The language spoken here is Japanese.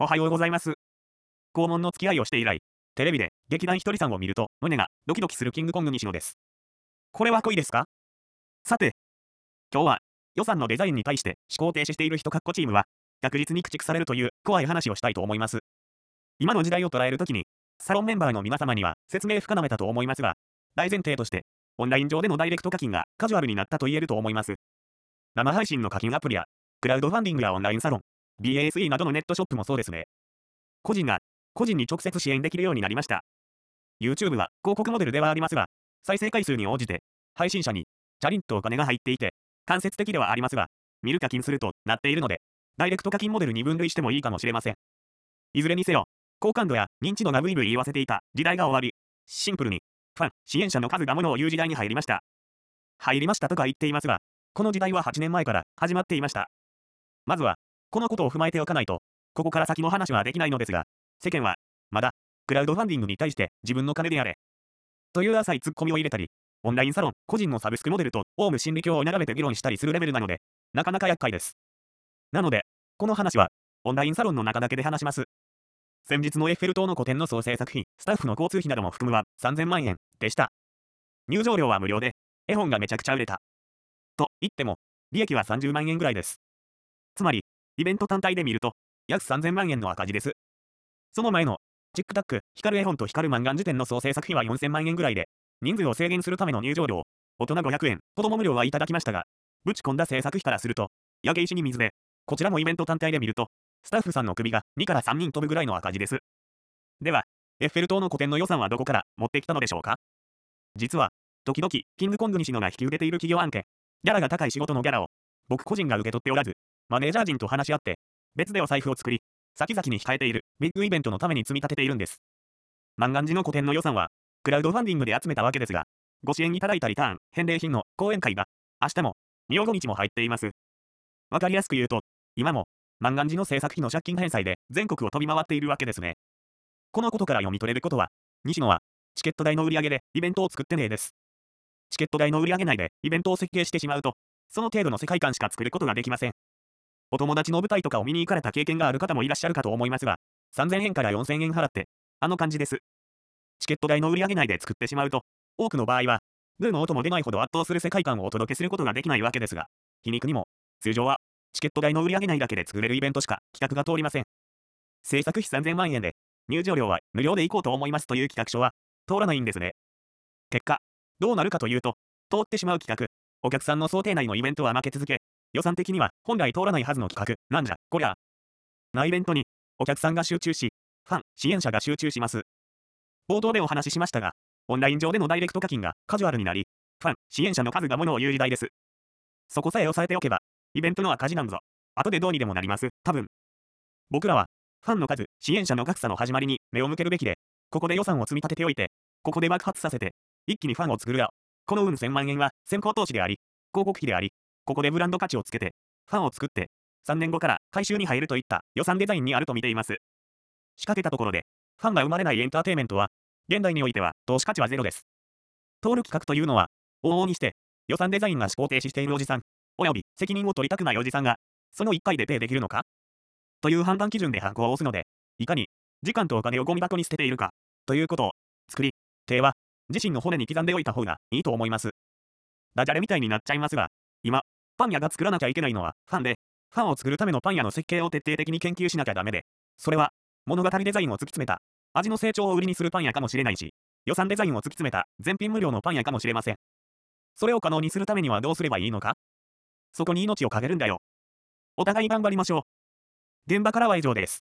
おはようございます。肛門の付き合いをして以来、テレビで劇団ひとりさんを見ると胸がドキドキするキングコング西野です。これは恋ですか？さて、今日は予算のデザインに対して思考停止している人チームは確実に駆逐されるという怖い話をしたいと思います。今の時代を捉えるときに、サロンメンバーの皆様には説明不可なめだと思いますが、大前提として、オンライン上でのダイレクト課金がカジュアルになったと言えると思います。生配信の課金アプリや、クラウドファンディングやオンラインサロン、BASE などのネットショップもそうですね。個人が個人に直接支援できるようになりました。YouTube は広告モデルではありますが、再生回数に応じて、配信者にチャリンとお金が入っていて、間接的ではありますが、見る課金するとなっているので、ダイレクト課金モデルに分類してもいいかもしれません。いずれにせよ、好感度や認知度がブイブイ言わせていた時代が終わり、シンプルに、ファン、支援者の数がものを言う時代に入りました。入りましたとか言っていますが、この時代は8年前から始まっていました。まずは、このことを踏まえておかないと、ここから先の話はできないのですが、世間は、まだ、クラウドファンディングに対して自分の金でやれ。という浅いツッコミを入れたり、オンラインサロン、個人のサブスクモデルとオウム真理教を並べて議論したりするレベルなので、なかなか厄介です。なので、この話は、オンラインサロンの中だけで話します。先日のエッフェル塔の個展の総制作費、スタッフの交通費なども含むは3000万円でした。入場料は無料で、絵本がめちゃくちゃ売れた。と言っても、利益は30万円ぐらいです。つまり、イベント単体で見ると、約3000万円の赤字です。その前の、チックタック、光る絵本と光る漫画時点の総制作費は4000万円ぐらいで、人数を制限するための入場料、大人500円、子供無料はいただきましたが、ぶち込んだ制作費からすると、焼け石に水で、こちらもイベント単体で見ると、スタッフさんの首が2から3人飛ぶぐらいの赤字です。では、エッフェル塔の個展の予算はどこから持ってきたのでしょうか？実は、時々、キングコング西野が引き受けている企業案件、ギャラが高い仕事のギャラを、僕個人が受け取っておらず、マネージャー陣と話し合って、別でお財布を作り、先々に控えているビッグイベントのために積み立てているんです。満願寺の個展の予算は、クラウドファンディングで集めたわけですが、ご支援いただいたリターン、返礼品の講演会が、明日も、明後日も入っています。わかりやすく言うと、今も、満願寺の制作費の借金返済で全国を飛び回っているわけですね。このことから読み取れることは、西野は、チケット代の売り上げでイベントを作ってねえです。チケット代の売り上げ内でイベントを設計してしまうと、その程度の世界観しか作ることができません。お友達の舞台とかを見に行かれた経験がある方もいらっしゃるかと思いますが、3000円から4000円払って、あの感じです。チケット代の売り上げ内で作ってしまうと、多くの場合は、グーの音も出ないほど圧倒する世界観をお届けすることができないわけですが、皮肉にも、通常は、チケット代の売り上げ内だけで作れるイベントしか企画が通りません。制作費3000万円で、入場料は無料で行こうと思いますという企画書は、通らないんですね。結果、どうなるかというと、通ってしまう企画、お客さんの想定内のイベントは負け続け、予算的には本来通らないはずの企画、なんじゃ、こりゃ。なイベントに、お客さんが集中し、ファン、支援者が集中します。冒頭でお話ししましたが、オンライン上でのダイレクト課金がカジュアルになり、ファン、支援者の数がものを言う時代です。そこさえ押さえておけば、イベントの赤字なんぞ。後でどうにでもなります、多分。僕らは、ファンの数、支援者の格差の始まりに目を向けるべきで、ここで予算を積み立てておいて、ここで爆発させて、一気にファンを作るよ。この1000万円は先行投資であり、広告費であり、ここでブランド価値をつけて、ファンを作って、3年後から回収に入るといった予算デザインにあると見ています。仕掛けたところで、ファンが生まれないエンターテイメントは、現代においては投資価値はゼロです。通る企画というのは、往々にして、予算デザインが思考停止しているおじさん、および責任を取りたくないおじさんが、その1回でペイできるのかという判断基準でハンコを押すので、いかに、時間とお金をゴミ箱に捨てているか、ということを、作り、手は、自身の骨に刻んでおいた方がいいと思います。ダジャレみたいになっちゃいますが、今、パン屋が作らなきゃいけないのはファンで、ファンを作るためのパン屋の設計を徹底的に研究しなきゃダメで、それは、物語デザインを突き詰めた、味の成長を売りにするパン屋かもしれないし、予算デザインを突き詰めた、全品無料のパン屋かもしれません。それを可能にするためにはどうすればいいのか？そこに命をかけるんだよ。お互い頑張りましょう。現場からは以上です。